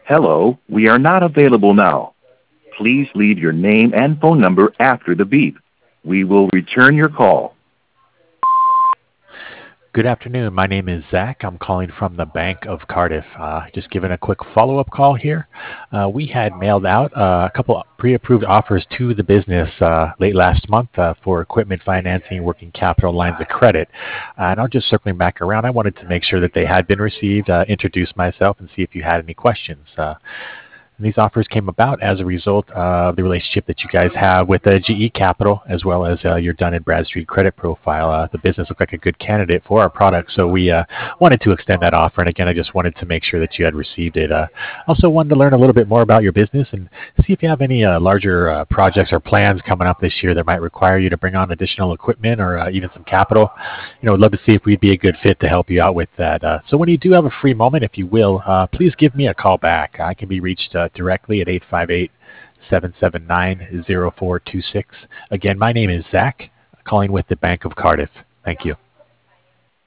Hello, we are not available now. Please leave your name and phone number after the beep. We will return your call. Good afternoon. My name is Zach. I'm calling from the Bank of Cardiff. Just giving a quick follow-up call here. We had mailed out a couple pre-approved offers to the business late last month for equipment financing, working capital lines of credit. And I'm just circling back around. I wanted to make sure that they had been received, introduce myself, and see if you had any questions. And these offers came about as a result of the relationship that you guys have with GE Capital, as well as your Dun& Bradstreet credit profile. The business looked like a good candidate for our product, so we wanted to extend that offer. And again, I just wanted to make sure that you had received it. Also wanted to learn a little bit more about your business and see if you have any larger projects or plans coming up this year that might require you to bring on additional equipment or even some capital. I'd love to see if we'd be a good fit to help you out with that. So when you do have a free moment, if you will, please give me a call back. I can be reached directly at 858-779-0426. Again, my name is Zach, calling with the Bank of Cardiff. Thank you.